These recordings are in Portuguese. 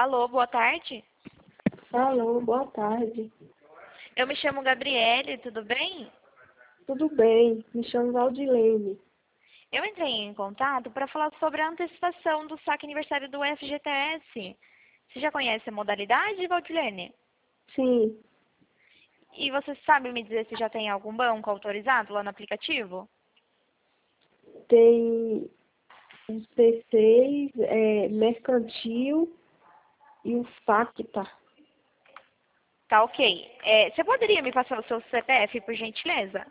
Alô, boa tarde. Alô, boa tarde. Eu me chamo Gabriele, tudo bem? Tudo bem? Me chamo Valdilene. Eu entrei em contato para falar sobre a antecipação do saque aniversário do FGTS. Você já conhece a modalidade, Valdilene? Sim, E você sabe me dizer se já tem algum banco autorizado lá no aplicativo? tem o C6, mercantil e o Facta. Tá ok. Você poderia me passar o seu CPF, por gentileza?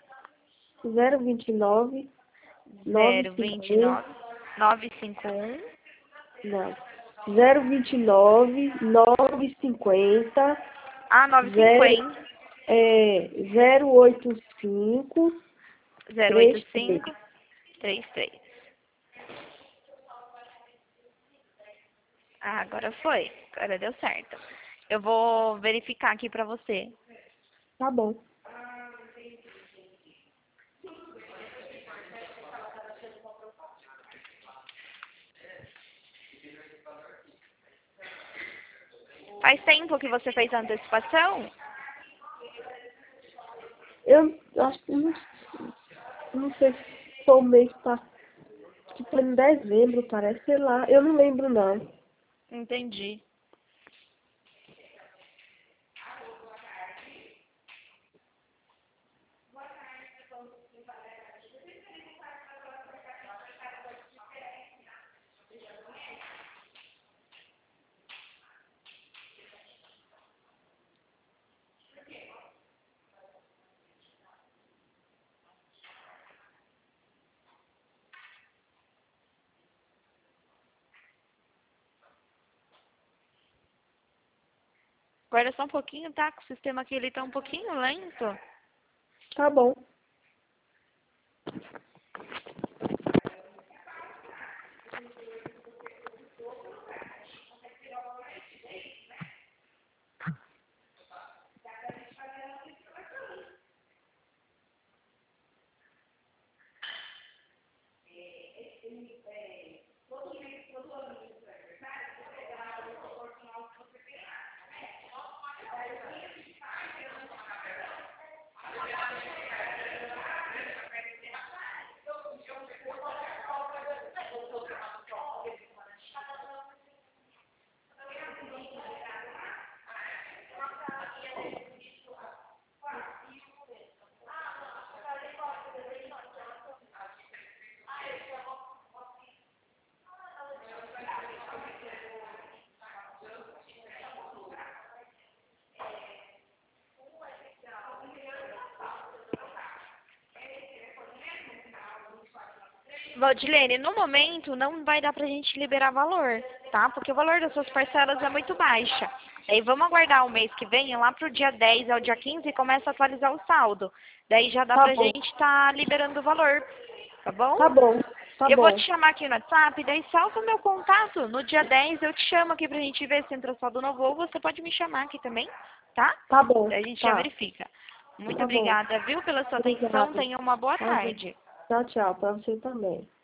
029 951, 029 951 não. 029 950 Ah, 0, 950 085 33. 085 33. Ah, agora foi. Agora deu certo. Eu vou verificar aqui pra você. Tá bom. Faz tempo que você fez a antecipação? Eu acho que não sei se foi o mês passado, que foi em dezembro, parece, sei lá. Eu não lembro, não. Entendi. Guarda só um pouquinho, tá? Que o sistema aqui ele tá um pouquinho lento. Tá bom. Valdilene, no momento não vai dar pra gente liberar valor, tá? Porque o valor das suas parcelas é muito baixa. Aí vamos aguardar o mês que vem, lá pro dia 10 ao dia 15 e começa a atualizar o saldo. Daí já dá Tá pra bom. gente tá liberando o valor, tá bom? Tá bom. Tá Eu vou bom. te chamar aqui no WhatsApp, daí salva o meu contato. No dia 10 eu te chamo aqui pra gente ver se entrou saldo novo ou você pode me chamar aqui também, tá? Tá bom. Daí a gente já Tá. verifica. Muito Tá bom. obrigada, viu, pela sua atenção. Obrigada. Tenha uma boa Tá bom. tarde. Tchau, tchau. Pra você também.